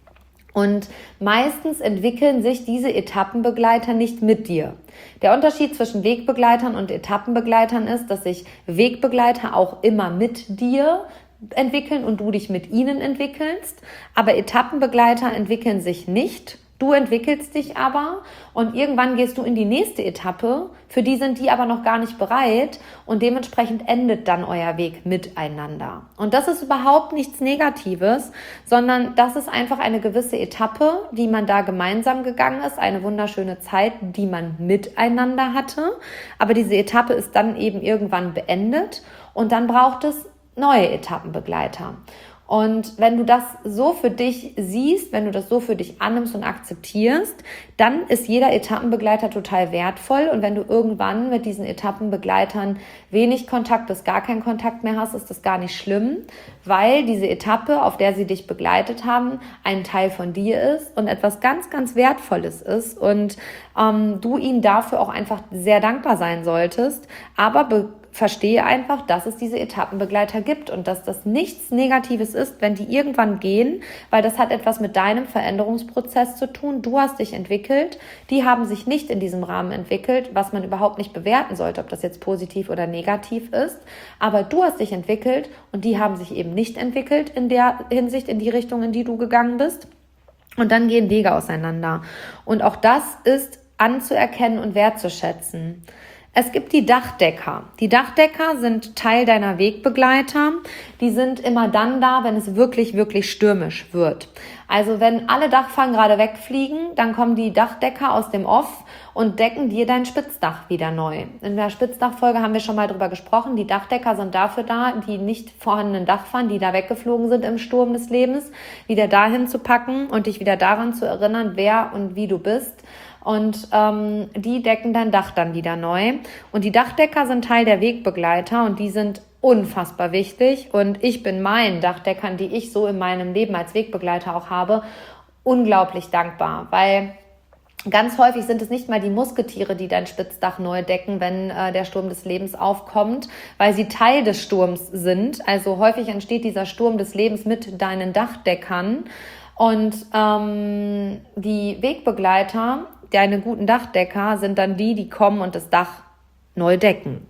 Und meistens entwickeln sich diese Etappenbegleiter nicht mit dir. Der Unterschied zwischen Wegbegleitern und Etappenbegleitern ist, dass sich Wegbegleiter auch immer mit dir entwickeln und du dich mit ihnen entwickelst. Aber Etappenbegleiter entwickeln sich nicht. Du entwickelst dich aber, und irgendwann gehst du in die nächste Etappe, für die sind die aber noch gar nicht bereit, und dementsprechend endet dann euer Weg miteinander. Und das ist überhaupt nichts Negatives, sondern das ist einfach eine gewisse Etappe, die man da gemeinsam gegangen ist, eine wunderschöne Zeit, die man miteinander hatte. Aber diese Etappe ist dann eben irgendwann beendet, und dann braucht es neue Etappenbegleiter. Und wenn du das so für dich siehst, wenn du das so für dich annimmst und akzeptierst, dann ist jeder Etappenbegleiter total wertvoll. Und wenn du irgendwann mit diesen Etappenbegleitern wenig Kontakt bis gar keinen Kontakt mehr hast, ist das gar nicht schlimm, weil diese Etappe, auf der sie dich begleitet haben, ein Teil von dir ist und etwas ganz, ganz Wertvolles ist, und ähm, du ihnen dafür auch einfach sehr dankbar sein solltest. Aber be- verstehe einfach, dass es diese Etappenbegleiter gibt und dass das nichts Negatives ist, wenn die irgendwann gehen, weil das hat etwas mit deinem Veränderungsprozess zu tun. Du hast dich entwickelt, die haben sich nicht in diesem Rahmen entwickelt, was man überhaupt nicht bewerten sollte, ob das jetzt positiv oder negativ ist. Aber du hast dich entwickelt, und die haben sich eben nicht entwickelt in der Hinsicht, in die Richtung, in die du gegangen bist. Und dann gehen Wege auseinander. Und auch das ist anzuerkennen und wertzuschätzen. Es gibt die Dachdecker. Die Dachdecker sind Teil deiner Wegbegleiter. Die sind immer dann da, wenn es wirklich, wirklich stürmisch wird. Also wenn alle Dachpfannen gerade wegfliegen, dann kommen die Dachdecker aus dem Off und decken dir dein Spitzdach wieder neu. In der Spitzdachfolge haben wir schon mal drüber gesprochen. Die Dachdecker sind dafür da, die nicht vorhandenen Dachpfannen, die da weggeflogen sind im Sturm des Lebens, wieder dahin zu packen und dich wieder daran zu erinnern, wer und wie du bist. Und ähm, die decken dein Dach dann wieder neu. Und die Dachdecker sind Teil der Wegbegleiter, und die sind unfassbar wichtig. Und ich bin meinen Dachdeckern, die ich so in meinem Leben als Wegbegleiter auch habe, unglaublich dankbar, weil ganz häufig sind es nicht mal die Musketiere, die dein Spitzdach neu decken, wenn äh, der Sturm des Lebens aufkommt, weil sie Teil des Sturms sind. Also häufig entsteht dieser Sturm des Lebens mit deinen Dachdeckern. Und ähm, die Wegbegleiter, deine guten Dachdecker, sind dann die, die kommen und das Dach neu decken.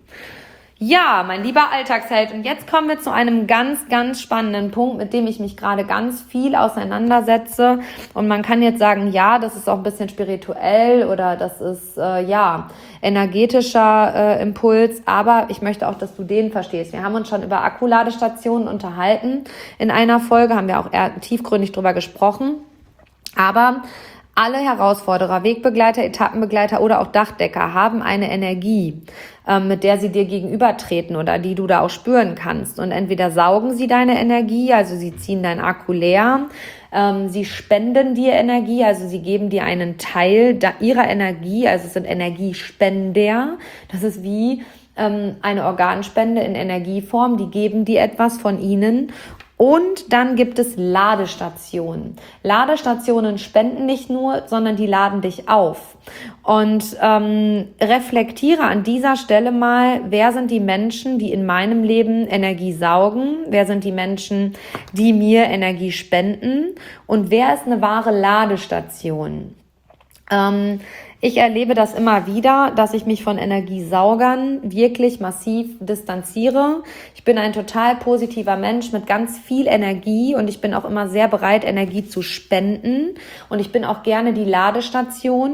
Ja, mein lieber Alltagsheld, und jetzt kommen wir zu einem ganz, ganz spannenden Punkt, mit dem ich mich gerade ganz viel auseinandersetze. Und man kann jetzt sagen, ja, das ist auch ein bisschen spirituell oder das ist, äh, ja, energetischer äh, Impuls. Aber ich möchte auch, dass du den verstehst. Wir haben uns schon über Akkuladestationen unterhalten. In einer Folge haben wir auch eher tiefgründig drüber gesprochen. Aber alle Herausforderer, Wegbegleiter, Etappenbegleiter oder auch Dachdecker haben eine Energie, ähm, mit der sie dir gegenübertreten oder die du da auch spüren kannst. Und entweder saugen sie deine Energie, also sie ziehen deinen Akku leer, ähm, sie spenden dir Energie, also sie geben dir einen Teil da ihrer Energie, also es sind Energiespender. Das ist wie ähm, eine Organspende in Energieform, die geben dir etwas von ihnen. Und dann gibt es Ladestationen. Ladestationen spenden nicht nur, sondern die laden dich auf. Und ähm, reflektiere an dieser Stelle mal, wer sind die Menschen, die in meinem Leben Energie saugen? Wer sind die Menschen, die mir Energie spenden? Und wer ist eine wahre Ladestation? Ähm, Ich erlebe das immer wieder, dass ich mich von Energiesaugern wirklich massiv distanziere. Ich bin ein total positiver Mensch mit ganz viel Energie, und ich bin auch immer sehr bereit, Energie zu spenden, und ich bin auch gerne die Ladestation.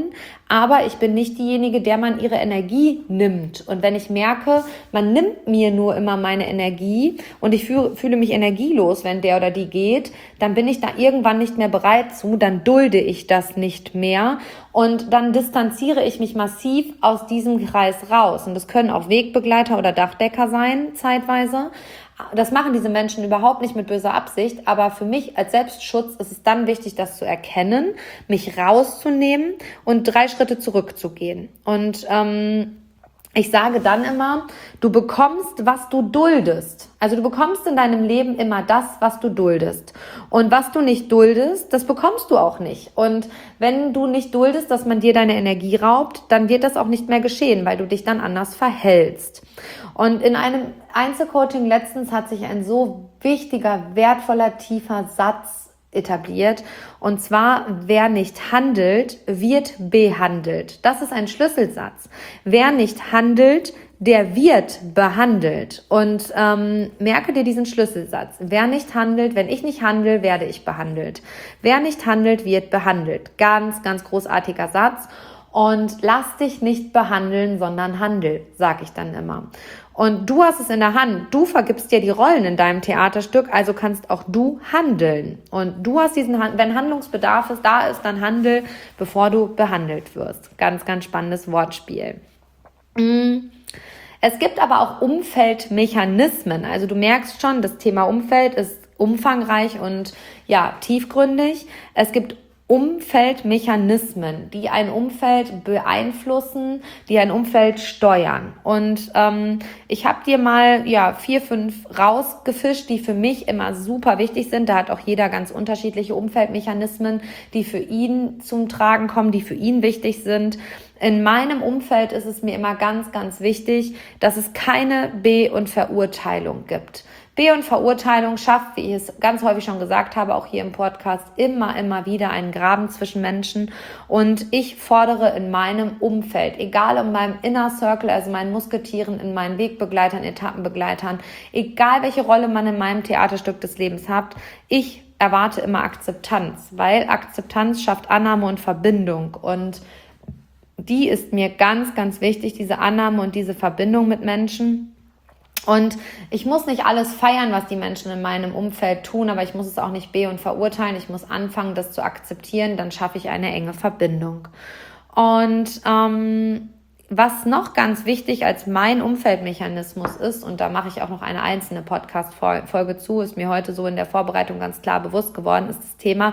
aber ich bin nicht diejenige, der man ihre Energie nimmt. Und wenn ich merke, man nimmt mir nur immer meine Energie und ich fühle, fühle mich energielos, wenn der oder die geht, dann bin ich da irgendwann nicht mehr bereit zu, dann dulde ich das nicht mehr und dann distanziere ich mich massiv aus diesem Kreis raus. Und das können auch Wegbegleiter oder Dachdecker sein, zeitweise. Das machen diese Menschen überhaupt nicht mit böser Absicht, aber für mich als Selbstschutz ist es dann wichtig, das zu erkennen, mich rauszunehmen und drei Schritte zurückzugehen. Und ähm, ich sage dann immer, du bekommst, was du duldest. Also du bekommst in deinem Leben immer das, was du duldest. Und was du nicht duldest, das bekommst du auch nicht. Und wenn du nicht duldest, dass man dir deine Energie raubt, dann wird das auch nicht mehr geschehen, weil du dich dann anders verhältst. Und in einem Einzelcoaching letztens hat sich ein so wichtiger, wertvoller, tiefer Satz etabliert. Und zwar, wer nicht handelt, wird behandelt. Das ist ein Schlüsselsatz. Wer nicht handelt, der wird behandelt. Und ähm, merke dir diesen Schlüsselsatz. Wer nicht handelt, wenn ich nicht handle, werde ich behandelt. Wer nicht handelt, wird behandelt. Ganz, ganz großartiger Satz. Und lass dich nicht behandeln, sondern handel, sage ich dann immer. Und du hast es in der Hand. Du vergibst dir die Rollen in deinem Theaterstück, also kannst auch du handeln. Und du hast diesen, wenn Handlungsbedarf ist, da ist, dann handel, bevor du behandelt wirst. Ganz, ganz spannendes Wortspiel. Es gibt aber auch Umfeldmechanismen. Also du merkst schon, das Thema Umfeld ist umfangreich und ja, tiefgründig. Es gibt Umfeldmechanismen, die ein Umfeld beeinflussen, die ein Umfeld steuern. Und ähm, ich habe dir mal ja vier, fünf rausgefischt, die für mich immer super wichtig sind. Da hat auch jeder ganz unterschiedliche Umfeldmechanismen, die für ihn zum Tragen kommen, die für ihn wichtig sind. In meinem Umfeld ist es mir immer ganz, ganz wichtig, dass es keine Be- und Verurteilung gibt. Be- und Verurteilung schafft, wie ich es ganz häufig schon gesagt habe, auch hier im Podcast, immer, immer wieder einen Graben zwischen Menschen. Und ich fordere in meinem Umfeld, egal in meinem Inner Circle, also meinen Musketieren, in meinen Wegbegleitern, Etappenbegleitern, egal welche Rolle man in meinem Theaterstück des Lebens hat, ich erwarte immer Akzeptanz, weil Akzeptanz schafft Annahme und Verbindung. Und die ist mir ganz, ganz wichtig, diese Annahme und diese Verbindung mit Menschen. Und ich muss nicht alles feiern, was die Menschen in meinem Umfeld tun, aber ich muss es auch nicht be- und verurteilen. Ich muss anfangen, das zu akzeptieren, dann schaffe ich eine enge Verbindung. Und ähm, was noch ganz wichtig als mein Umfeldmechanismus ist, und da mache ich auch noch eine einzelne Podcast-Folge zu, ist mir heute so in der Vorbereitung ganz klar bewusst geworden, ist das Thema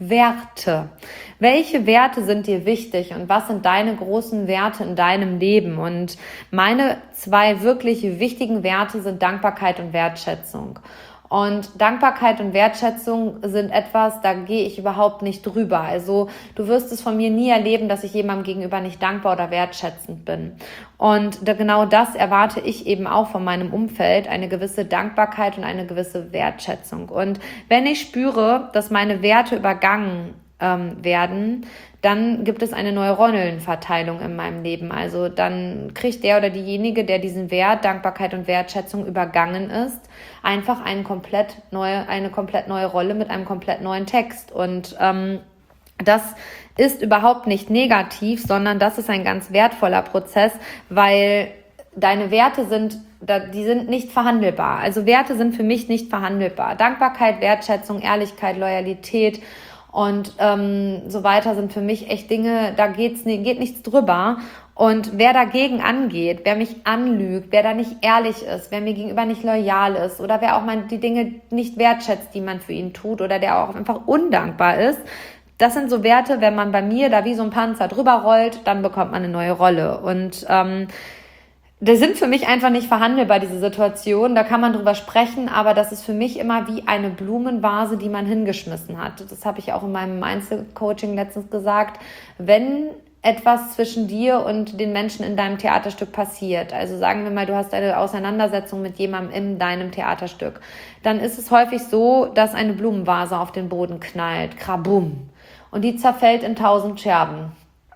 Werte. Welche Werte sind dir wichtig und was sind deine großen Werte in deinem Leben? Und meine zwei wirklich wichtigen Werte sind Dankbarkeit und Wertschätzung. Und Dankbarkeit und Wertschätzung sind etwas, da gehe ich überhaupt nicht drüber. Also du wirst es von mir nie erleben, dass ich jemandem gegenüber nicht dankbar oder wertschätzend bin. Und da genau das erwarte ich eben auch von meinem Umfeld, eine gewisse Dankbarkeit und eine gewisse Wertschätzung. Und wenn ich spüre, dass meine Werte übergangen ähm, werden, dann gibt es eine neue Rollenverteilung in meinem Leben. Also dann kriegt der oder diejenige, der diesen Wert, Dankbarkeit und Wertschätzung übergangen ist, einfach eine komplett neue, eine komplett neue Rolle mit einem komplett neuen Text. Und ähm, das ist überhaupt nicht negativ, sondern das ist ein ganz wertvoller Prozess, weil deine Werte sind, die sind nicht verhandelbar. Also Werte sind für mich nicht verhandelbar. Dankbarkeit, Wertschätzung, Ehrlichkeit, Loyalität und ähm, so weiter sind für mich echt Dinge, da geht's, geht nichts drüber. Und wer dagegen angeht, wer mich anlügt, wer da nicht ehrlich ist, wer mir gegenüber nicht loyal ist oder wer auch mal die Dinge nicht wertschätzt, die man für ihn tut oder der auch einfach undankbar ist, das sind so Werte, wenn man bei mir da wie so ein Panzer drüber rollt, dann bekommt man eine neue Rolle. Und ähm, das sind für mich einfach nicht verhandelbar, diese Situation. Da kann man drüber sprechen, aber das ist für mich immer wie eine Blumenvase, die man hingeschmissen hat. Das habe ich auch in meinem Einzelcoaching letztens gesagt. Wenn etwas zwischen dir und den Menschen in deinem Theaterstück passiert, also sagen wir mal, du hast eine Auseinandersetzung mit jemandem in deinem Theaterstück, dann ist es häufig so, dass eine Blumenvase auf den Boden knallt, krabum, und die zerfällt in tausend Scherben.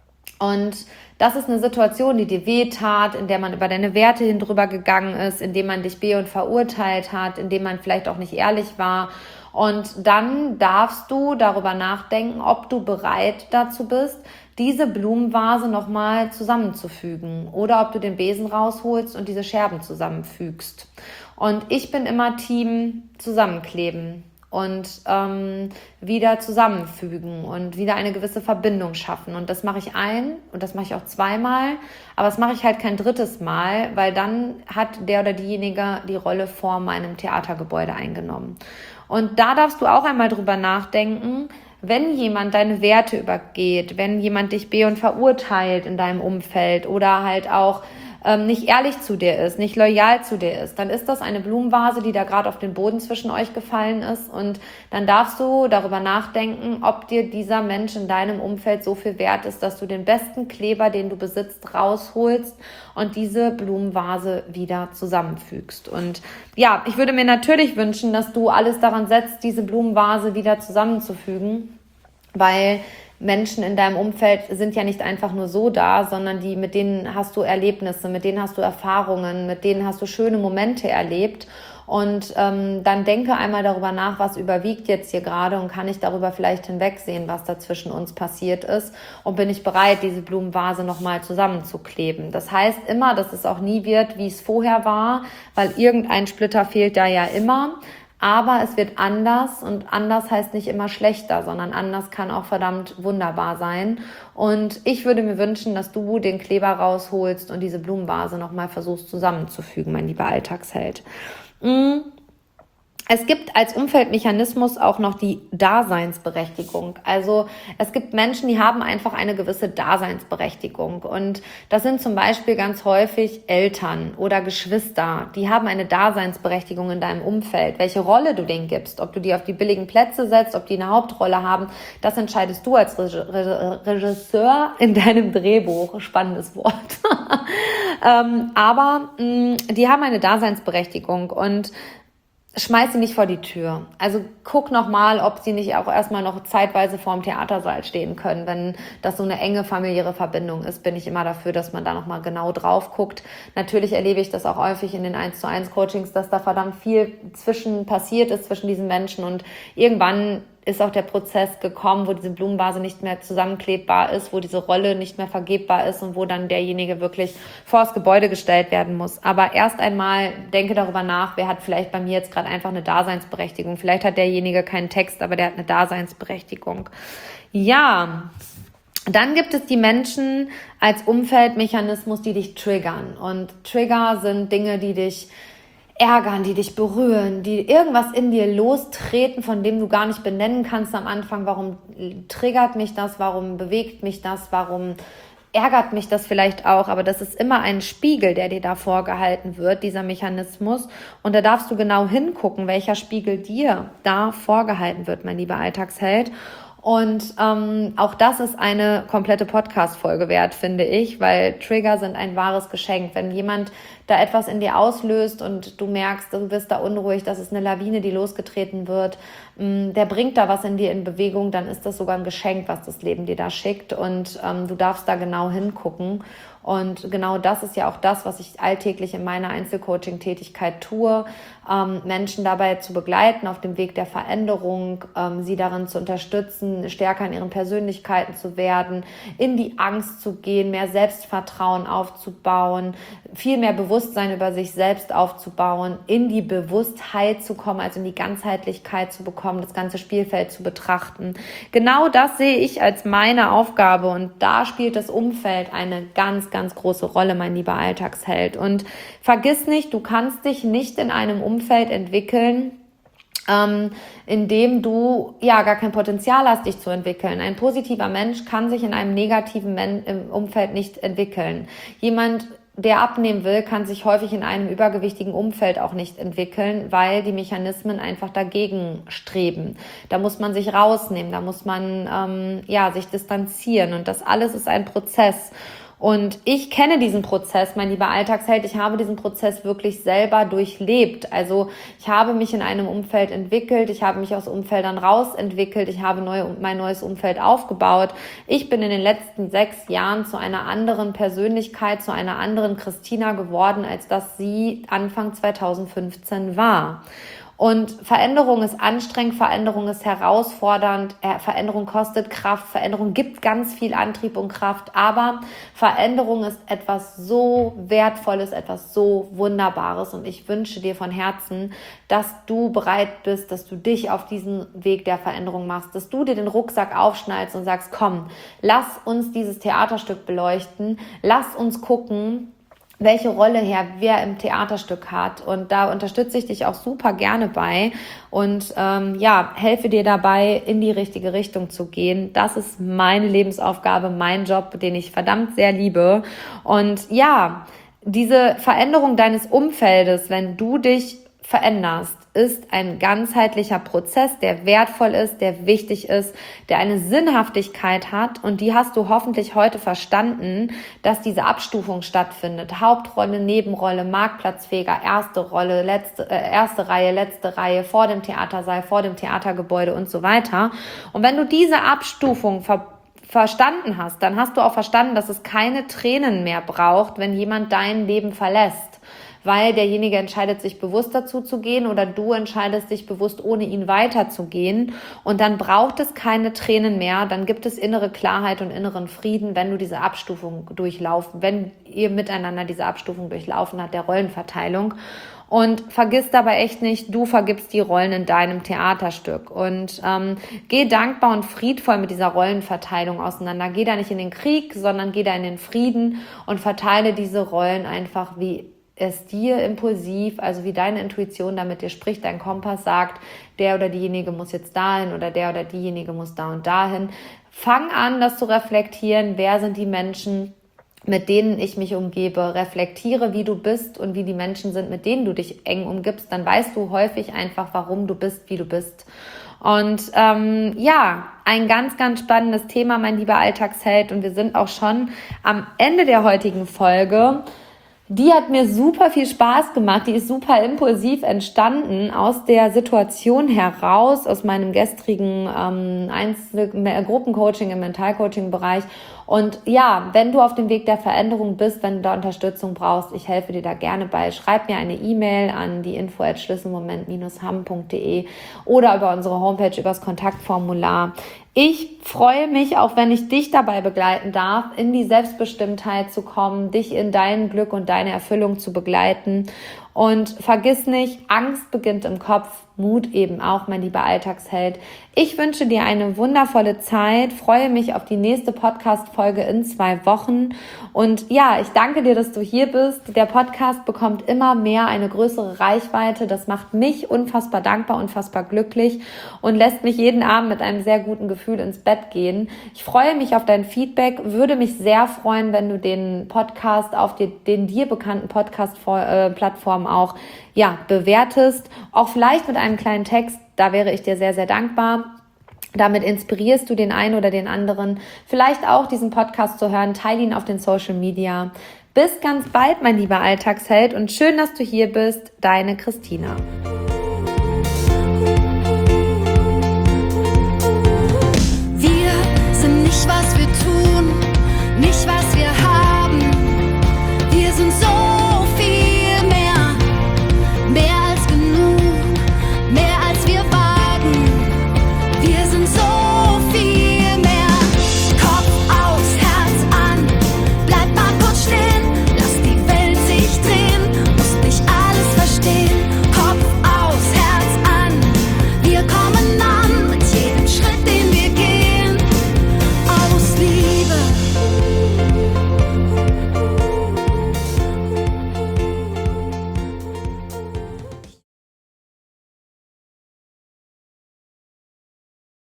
Und das ist eine Situation, die dir wehtat, in der man über deine Werte hin drüber gegangen ist, in dem man dich be- und verurteilt hat, in dem man vielleicht auch nicht ehrlich war. Und dann darfst du darüber nachdenken, ob du bereit dazu bist, diese Blumenvase nochmal zusammenzufügen oder ob du den Besen rausholst und diese Scherben zusammenfügst. Und ich bin immer Team zusammenkleben und ähm, wieder zusammenfügen und wieder eine gewisse Verbindung schaffen. Und das mache ich ein und das mache ich auch zweimal, aber das mache ich halt kein drittes Mal, weil dann hat der oder diejenige die Rolle vor meinem Theatergebäude eingenommen. Und da darfst du auch einmal drüber nachdenken, wenn jemand deine Werte übergeht, wenn jemand dich be- und verurteilt in deinem Umfeld oder halt auch ähm, nicht ehrlich zu dir ist, nicht loyal zu dir ist, dann ist das eine Blumenvase, die da gerade auf den Boden zwischen euch gefallen ist, und dann darfst du darüber nachdenken, ob dir dieser Mensch in deinem Umfeld so viel wert ist, dass du den besten Kleber, den du besitzt, rausholst und diese Blumenvase wieder zusammenfügst. Und ja, ich würde mir natürlich wünschen, dass du alles daran setzt, diese Blumenvase wieder zusammenzufügen, weil Menschen in deinem Umfeld sind ja nicht einfach nur so da, sondern die, mit denen hast du Erlebnisse, mit denen hast du Erfahrungen, mit denen hast du schöne Momente erlebt. Und ähm, dann denke einmal darüber nach, was überwiegt jetzt hier gerade, und kann ich darüber vielleicht hinwegsehen, was da zwischen uns passiert ist, und bin ich bereit, diese Blumenvase nochmal zusammenzukleben. Das heißt immer, dass es auch nie wird, wie es vorher war, weil irgendein Splitter fehlt da ja immer. Aber es wird anders, und anders heißt nicht immer schlechter, sondern anders kann auch verdammt wunderbar sein. Und ich würde mir wünschen, dass du den Kleber rausholst und diese Blumenvase nochmal versuchst zusammenzufügen, mein lieber Alltagsheld. Es gibt als Umfeldmechanismus auch noch die Daseinsberechtigung. Also es gibt Menschen, die haben einfach eine gewisse Daseinsberechtigung. Und das sind zum Beispiel ganz häufig Eltern oder Geschwister. Die haben eine Daseinsberechtigung in deinem Umfeld. Welche Rolle du denen gibst, ob du die auf die billigen Plätze setzt, ob die eine Hauptrolle haben, das entscheidest du als Regisseur in deinem Drehbuch. Spannendes Wort. ähm, aber mh, die haben eine Daseinsberechtigung, und schmeiß sie nicht vor die Tür. Also guck nochmal, ob sie nicht auch erstmal noch zeitweise vorm Theatersaal stehen können. Wenn das so eine enge familiäre Verbindung ist, bin ich immer dafür, dass man da nochmal genau drauf guckt. Natürlich erlebe ich das auch häufig in den eins zu eins Coachings, dass da verdammt viel zwischen passiert ist zwischen diesen Menschen, und irgendwann ist auch der Prozess gekommen, wo diese Blumenvase nicht mehr zusammenklebbar ist, wo diese Rolle nicht mehr vergebbar ist und wo dann derjenige wirklich vors Gebäude gestellt werden muss. Aber erst einmal denke darüber nach, wer hat vielleicht bei mir jetzt gerade einfach eine Daseinsberechtigung. Vielleicht hat derjenige keinen Text, aber der hat eine Daseinsberechtigung. Ja, dann gibt es die Menschen als Umfeldmechanismus, die dich triggern. Und Trigger sind Dinge, die dich ärgern, die dich berühren, die irgendwas in dir lostreten, von dem du gar nicht benennen kannst am Anfang. Warum triggert mich das? Warum bewegt mich das? Warum ärgert mich das vielleicht auch? Aber das ist immer ein Spiegel, der dir da vorgehalten wird, dieser Mechanismus. Und da darfst du genau hingucken, welcher Spiegel dir da vorgehalten wird, mein lieber Alltagsheld. Und ähm, auch das ist eine komplette Podcast-Folge wert, finde ich, weil Trigger sind ein wahres Geschenk. Wenn jemand da etwas in dir auslöst und du merkst, du bist da unruhig, das ist eine Lawine, die losgetreten wird, mh, der bringt da was in dir in Bewegung, dann ist das sogar ein Geschenk, was das Leben dir da schickt, und ähm, du darfst da genau hingucken. Und genau das ist ja auch das, was ich alltäglich in meiner Einzelcoaching-Tätigkeit tue, ähm, Menschen dabei zu begleiten auf dem Weg der Veränderung, ähm, sie darin zu unterstützen, stärker in ihren Persönlichkeiten zu werden, in die Angst zu gehen, mehr Selbstvertrauen aufzubauen, viel mehr Bewusstsein über sich selbst aufzubauen, in die Bewusstheit zu kommen, also in die Ganzheitlichkeit zu bekommen, das ganze Spielfeld zu betrachten. Genau das sehe ich als meine Aufgabe, und da spielt das Umfeld eine ganz, ganz große Rolle, mein lieber Alltagsheld. Und vergiss nicht, du kannst dich nicht in einem Umfeld entwickeln, ähm, in dem du ja gar kein Potenzial hast, dich zu entwickeln. Ein positiver Mensch kann sich in einem negativen Men- im Umfeld nicht entwickeln. Jemand, der abnehmen will, kann sich häufig in einem übergewichtigen Umfeld auch nicht entwickeln, weil die Mechanismen einfach dagegen streben. Da muss man sich rausnehmen, da muss man ähm, ja sich distanzieren, und das alles ist ein Prozess. Und ich kenne diesen Prozess, mein lieber Alltagsheld. Ich habe diesen Prozess wirklich selber durchlebt. Also ich habe mich in einem Umfeld entwickelt, ich habe mich aus Umfeldern rausentwickelt, ich habe neu, mein neues Umfeld aufgebaut. Ich bin in den letzten sechs Jahren zu einer anderen Persönlichkeit, zu einer anderen Christina geworden, als das sie Anfang zweitausendfünfzehn war. Und Veränderung ist anstrengend, Veränderung ist herausfordernd, Veränderung kostet Kraft, Veränderung gibt ganz viel Antrieb und Kraft, aber Veränderung ist etwas so Wertvolles, etwas so Wunderbares und ich wünsche dir von Herzen, dass du bereit bist, dass du dich auf diesen Weg der Veränderung machst, dass du dir den Rucksack aufschnallst und sagst, komm, lass uns dieses Theaterstück beleuchten, lass uns gucken, welche Rolle her wer im Theaterstück hat und da unterstütze ich dich auch super gerne bei und ähm, ja, helfe dir dabei, in die richtige Richtung zu gehen. Das ist meine Lebensaufgabe, mein Job, den ich verdammt sehr liebe und ja, diese Veränderung deines Umfeldes, wenn du dich veränderst, ist ein ganzheitlicher Prozess, der wertvoll ist, der wichtig ist, der eine Sinnhaftigkeit hat und die hast du hoffentlich heute verstanden, dass diese Abstufung stattfindet. Hauptrolle, Nebenrolle, Marktplatzfeger, erste Rolle, letzte, äh, erste Reihe, letzte Reihe, vor dem Theatersaal, vor dem Theatergebäude und so weiter. Und wenn du diese Abstufung ver verstanden hast, dann hast du auch verstanden, dass es keine Tränen mehr braucht, wenn jemand dein Leben verlässt. Weil derjenige entscheidet sich bewusst dazu zu gehen oder du entscheidest dich bewusst, ohne ihn weiterzugehen. Und dann braucht es keine Tränen mehr, dann gibt es innere Klarheit und inneren Frieden, wenn du diese Abstufung durchlaufen, wenn ihr miteinander diese Abstufung durchlaufen habt, der Rollenverteilung. Und vergiss dabei echt nicht, du vergibst die Rollen in deinem Theaterstück. Und ähm, geh dankbar und friedvoll mit dieser Rollenverteilung auseinander. Geh da nicht in den Krieg, sondern geh da in den Frieden und verteile diese Rollen einfach wie es dir impulsiv, also wie deine Intuition damit dir spricht, dein Kompass sagt, der oder diejenige muss jetzt dahin oder der oder diejenige muss da und dahin. Fang an, das zu reflektieren. Wer sind die Menschen, mit denen ich mich umgebe? Reflektiere, wie du bist und wie die Menschen sind, mit denen du dich eng umgibst. Dann weißt du häufig einfach, warum du bist, wie du bist. Und ähm, ja, ein ganz, ganz spannendes Thema, mein lieber Alltagsheld. Und wir sind auch schon am Ende der heutigen Folge. Die hat mir super viel Spaß gemacht, die ist super impulsiv entstanden aus der Situation heraus, aus meinem gestrigen ähm, Einzel- Gruppencoaching im Mentalcoaching-Bereich. Und ja, wenn du auf dem Weg der Veränderung bist, wenn du da Unterstützung brauchst, ich helfe dir da gerne bei. Schreib mir eine E-Mail an die info at schlüsselmoment dash hamm punkt de oder über unsere Homepage, über das Kontaktformular. Ich freue mich, auch wenn ich dich dabei begleiten darf, in die Selbstbestimmtheit zu kommen, dich in dein Glück und deine Erfüllung zu begleiten. Und vergiss nicht, Angst beginnt im Kopf, Mut eben auch, mein lieber Alltagsheld. Ich wünsche dir eine wundervolle Zeit, freue mich auf die nächste Podcast-Folge in zwei Wochen. Und ja, ich danke dir, dass du hier bist. Der Podcast bekommt immer mehr eine größere Reichweite. Das macht mich unfassbar dankbar, unfassbar glücklich und lässt mich jeden Abend mit einem sehr guten Gefühl ins Bett gehen. Ich freue mich auf dein Feedback, würde mich sehr freuen, wenn du den Podcast auf die, den dir bekannten Podcast-Plattformen auch ja, bewertest, auch vielleicht mit einem kleinen Text, da wäre ich dir sehr, sehr dankbar. Damit inspirierst du den einen oder den anderen, vielleicht auch diesen Podcast zu hören, teile ihn auf den Social Media. Bis ganz bald, mein lieber Alltagsheld, und schön, dass du hier bist, deine Christina.